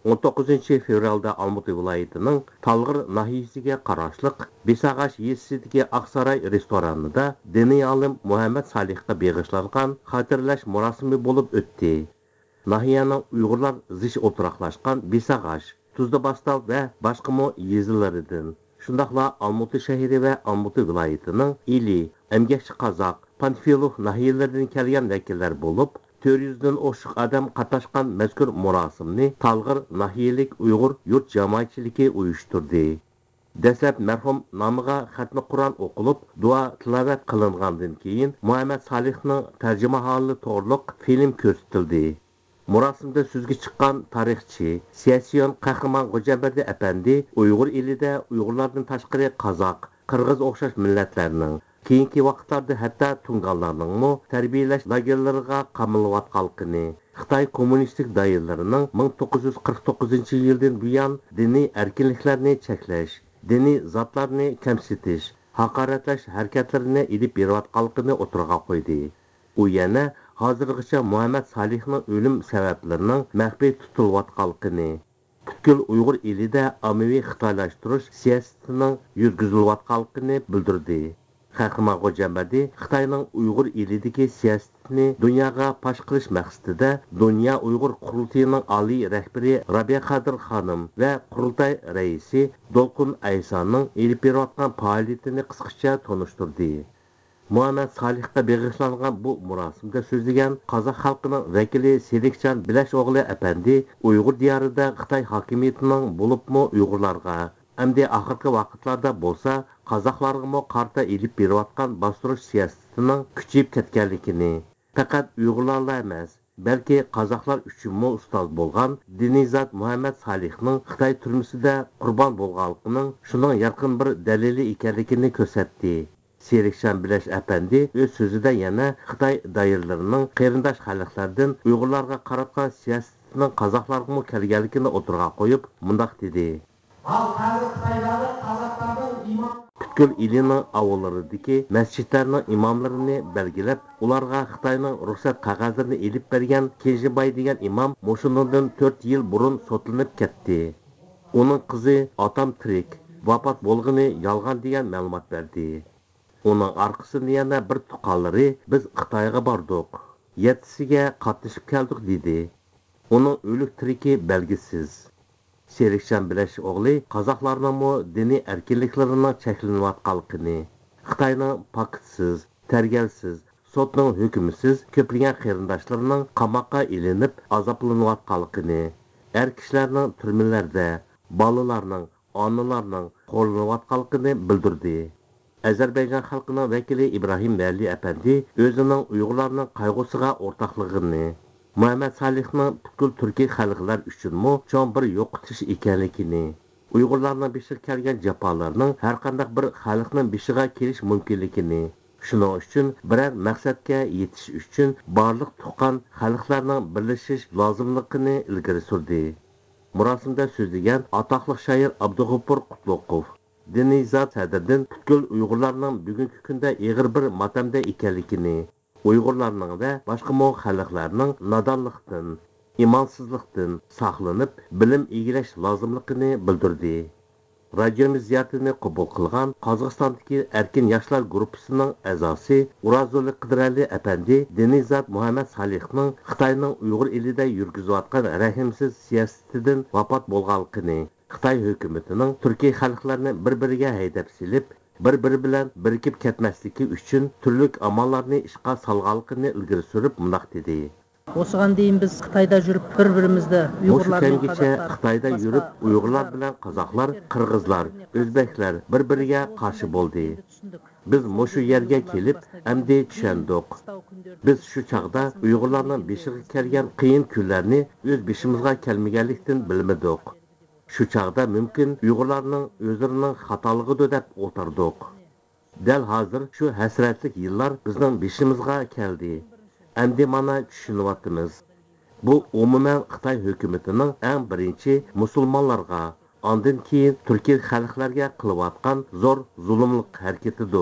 19 fevralda Almaty viloyatining Talg'ir nahiyasiga qarashliq Besag'ash yezisidagi Aqsaray restoranida diniy olim Muhammad Salihga bag'ishlangan xotirlash murosimi bo'lib o'tdi. Nahiyaning Uyg'urlar zish o'tiraqlashgan Besag'ash, Tuzdabastal va boshqa yezilaridan, shundaqla Almaty shahri va Almaty viloyatining Ili, Emgakchi Qozoq, Panfilov nahiyalaridan kelgan vakillar bo'lib, 400 dan oshiq odam qatnashgan mazkur murosimni Talg'ir nahiyalik Uyg'ur yurt jamoatchiligi uyushtirdi. Dastlab marhum nomiga xatmi Qur'on o'qilib, duo tilovat qilingandan keyin Muhammad Salihning tarjimaholi to'g'riliq film ko'rsatildi. Murosimda so'zga chiqqan tarixchi, siyosiyon qahramon Xo'jabardi apandi Uyg'ur elida Uyg'urlardan tashqari Qozoq, Qirg'iz o'xshash millatlarning keyingi vaqtlarda hatto tunganlarning tarbiyalash lagerlariga qamilayotganligini, Xitoy kommunistik doiralarining 1949-yildan buyon diniy erkinliklarni cheklash, diniy zotlarni kamsitish, haqoratlash harakatlarini ilib berayotganligini o'tirg'a qo'ydi. U yana hozirgacha Muhammad Salihning o'lim sabablarining maxfiy tutilayotganligini, butkul Uyg'ur elida ommaviy xitoylashtirish siyosatining yurgizilayotganligini bildirdi. Qahramon Xo'jabardi Xitoyning Uyg'ur elidagi siyosatini dunyoga pash qilish maqsadida Dunyo Uyg'ur qurultayining oliy rahbari Rabiya Qadir xonim va qurultay raisi Dolqun Aysoning elib berayotgan faoliyatini qisqacha tanishtirdi. Muhammad Salihga bag'ishlangan bu murosimda so'zlagan qozoq xalqining vakili Selikjon Bilashog'li apandi Uyg'ur diyorida Xitoy hokimiyatining bo'libmi Uyg'urlarga hamda oxirgi vaqtlarda bo'lsa qozoqlarga qarta elib berayotgan bostirish siyosatining kuchayib ketganligini, faqat Uyg'urlarla emas, balki qozoqlar uchunmi ustoz bo'lgan diniy zot Muhammad Salihning Xitoy turmusida qurbon bo'lganligining shuning yaqin bir dalili ekanligini ko'rsatdi. Selikjon Bilash apandi o'z so'zida yana Xitoy doiralarining qarindosh xalqlardan Uyg'urlarga qaratgan siyosatining qozoqlarga kelganligini o'tirg'a qo'yib, mundaq dedi: Butkul ilining avvallaridagi masjidlarning imomlarini belgilab, ularga Xitoyning ruxsat qog'ozlarini elib bergan Kenjiboy degan imom mushundan 4 yil burun sotlanib ketdi. Uning qizi otam tirik, vafot bo'lgani yolg'on degan ma'lumot berdi. Uning orqasida yana bir tuqqanlari biz Xitoyga bordik, 7siga qatnashib keldik dedi. Uning o'lik tiriki belgisiz. Selikjon Bilash o'g'li qozoqlarning diniy erkinliklarining cheklanayotganligini, Xitoyning pakitsiz, targalsiz, sotning hukmisiz ko'plagan qarindoshlarining qamoqqa ilinib azoblanayotganligini, er kishilarning turmalarda, bolalarning, onalarning qo'llanayotganligini bildirdi. Azərbaycan xalqının vəkili İbrahim Vəli əpəndi özünün Uyğurlarının qayg'usiga o'rtoqligini, Muhammad Salihning butkul Türkiy xalqlar uchunmi cho'ng bir yo'qotish ekanligini, Uyg'urlarning beshig kelgan jafolarning har qanday bir xalqning beshiga kelish mumkinligini, shuning uchun biror maqsadga yetish uchun barliq tuqqan xalqlarning birlashish lozimligini ilgari surdi. Murosimda so'zlagan atoqli shoir Abdug'ofur Qutluqov diniy zot sadridan butkul Uyg'urlarning bugungi kunda ig'ir bir matamda ekanligini, Uyg'urlarning va boshqa xalqlarning nodonlikdan, imonsizlikdan saqlanib, bilim egillash lozimligini bildirdi. Radiomiz ziyoratini qabul qilgan Qozog'istondagi Erkin yoshlar guruhining a'zosi Urazuli Qidirali apandi diniy zot Muhammad Salihning Xitoyning Uyg'ur elida yurgizayotgan rahimsiz siyosatidan vafot bo'lganligini, Xitoy hukumatining Turkiy xalqlarini bir-biriga haydab silib, bir-biri bilan birikib ketmasligi uchun turli amallarni ishga solganligini ilgari surib mundaq dedi. Осыған дейін biz Xitoyda жүріп, bir-birimizді Uyg'urlarning Xitoyda yurib, Uyg'urlar bilan qozoqlar, qirg'izlar, o'zbeklar bir-biriga qarshi bo'ldi. Biz mushu yerga kelib, amdi tushundik. Biz shu chaqda Uyg'urlarning beshiga kelgan qiyin kunlarni o'z beshimizga kelmaganlikdan bilmadik. Shu chaqda mumkin Uyg'urlarning o'zlarining xatolig'idir deb o'tirdik. Dal hozir shu hasratlik yillar bizning beshimizga keldi. Endi mana tushunyapmiz. Bu umuman Xitoy hukumatining eng birinchi musulmonlarga, ondan keyin Turkiy xalqlarga qilayotgan zo'r zulmlik harakatidir.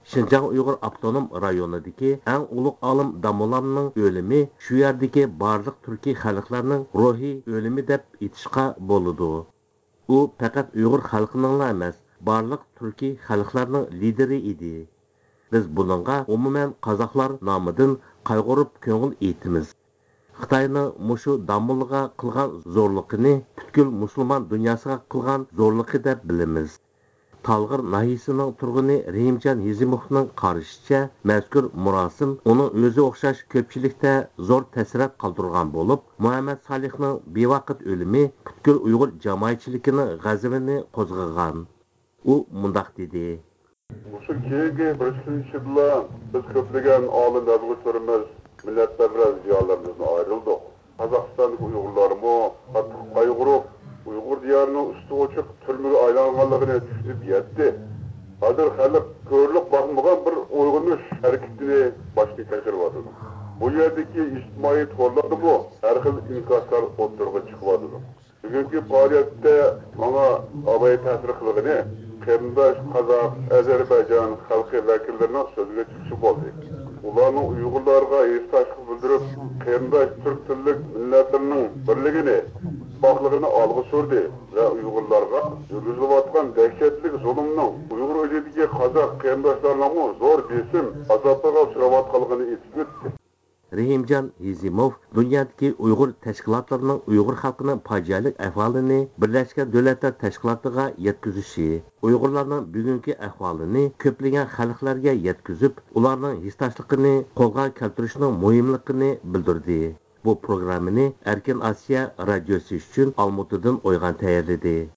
Şinjan Uyghur Avtonom rayonidagi eng ulug' olim damolamning o'limi shu yerdagi barliq turkiy xalqlarning ruhiy o'limi deb aytishga bo'ladi. U faqat Uyg'ur xalqining emas, barliq turkiy xalqlarning lideri edi. Biz buningga umuman qozoqlar nomidan qayg'urib ko'ngil aytamiz. Xitoyning mushu damolga qilgan zo'rligini butkul musulmon dunyosiga qilgan zo'rligi deb bilamiz. Talg'ir nahiyasining turg'uni Rahimjon Yezimovning qarashicha, mazkur murosim uning o'zi o'xshash ko'pchilikda zo'r ta'sir qoldirgan bo'lib, Muhammad Salihning bevaqt o'limi butkul Uyg'ur jamoatchiligining g'azabini qo'zg'agan. U mundaq dedi: Mushu keyingi bir yil ichida biz ko'plagan olim yazuvchilarimiz, millatparvar ziyolilarimizdan ayrildik. Qozog'istonlik Uyg'urlarmi qattiq qayg'urib, Uyg'ur diyarining usti ochiq turmaga aylanganligini tushunib yetdi. Hozir xalq ko'rlik bakmagan bir uyg'unish harakatini boshga kechiryapti. Bu yerdagi ijtimoiy to'rlarda bu har xil inkoslar o'tirg'i chiqyapti. Bugungi faoliyatda menga abay ta'sir qilgani Qarindosh Qozoq, Ozarbayjon xalqi vakillarining so'zga chiqishi bo'ldi. Ularning Uyg'urlarga e'tiroz bildirib, qarindosh turk tillik millatlarning birligini, ittifoqligini olg'a surdi va Uyg'urlarga yurgizilayotgan dahshatli zulmning Uyg'ur o'lidagi qozoq qarindoshlarning zo'r besim, azobga uchrayotganligini aytib o'tdi. Rahimjon Yezimov dunyodagi Uyg'ur tashkilotlarining Uyg'ur xalqining fojialik ahvolini Birlashgan Davlatlar Tashkilotiga yetkazishi, Uyg'urlarning bugungi ahvolini ko'plagan xalqlarga yetkazib, ularning hissdoshligini qo'lga keltirishning muhimligini bildirdi. Bu programmani Erkin Osiyo radiosi uchun Olmaotadan O'ygan tayyorladi.